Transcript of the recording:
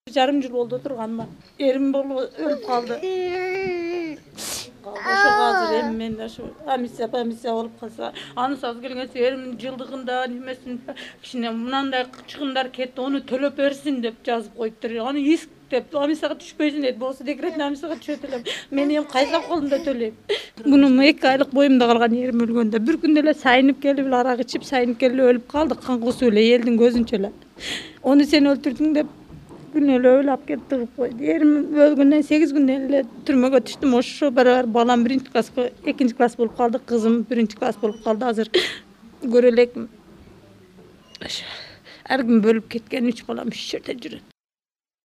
жарым жыл болду турганма. Эрим өлүп калды. Ошо азыр эми мен ошо комиссия болуп калса, анысыз келген эримдин жылдыгында немесин кичине мынандай чыгымдар кетти, ону төлөп берсин деп жазып коюптур. Аны иск деп комиссияга түшпөйсүн дейт. Болсо декретный комиссияга түшөт элем. Мен эми кайсап колумда төлөйм. Мунун 2 айлык боюмда калган эрим өлгөндө бир күндө эле сайынып келип арак ичип, сайынып келип өлүп калды. Кан кусуу эле элдин көзүнчө эле. Ону сен өлтүрдүң деп күн эле ойлап келип тыгып койду. Эрим өлгөндөн 8 күндөн эле түрмөгө түштүм. Ошо барабар балам 1-класска, 2-класс болуп калды, кызым 1-класс болуп калды. Азыр көрө элекмин. Ар ким бөлүп кеткен 3 балам 3 жерде жүрөт.